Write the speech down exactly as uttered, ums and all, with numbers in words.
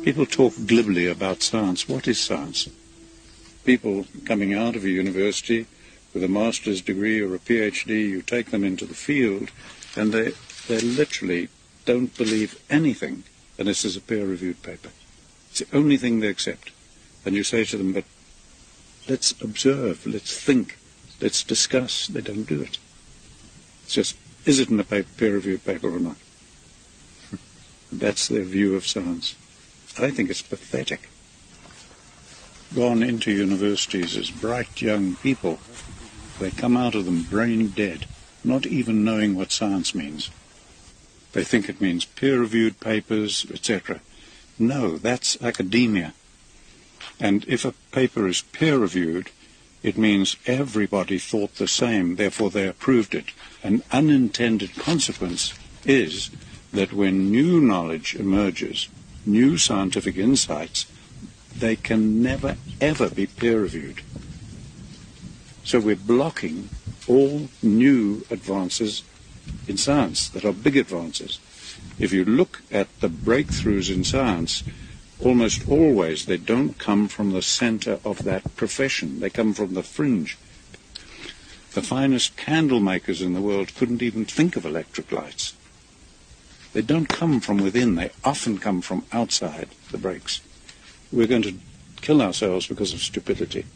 People talk glibly about science. What is science? People coming out of a university with a master's degree or a PhD, you take them into the field, and they, they literally don't believe anything unless there's a peer-reviewed paper. It's the only thing they accept. And you say to them, but let's observe, let's think, let's discuss. They don't do it. It's just, is it in a paper, peer-reviewed paper or not? That's their view of science. I think it's pathetic. Gone into universities as bright young people, they come out of them brain dead, not even knowing what science means. They think it means peer-reviewed papers, et cetera. No, that's academia. And if a paper is peer-reviewed, it means everybody thought the same, therefore they approved it. An unintended consequence is that when new knowledge emerges, new scientific insights, they can never, ever be peer-reviewed. So we're blocking all new advances in science that are big advances. If you look at the breakthroughs in science, almost always they don't come from the center of that profession. They come from the fringe. The finest candle makers in the world couldn't even think of electric lights. They don't come from within. They often come from outside the breaks. We're going to kill ourselves because of stupidity.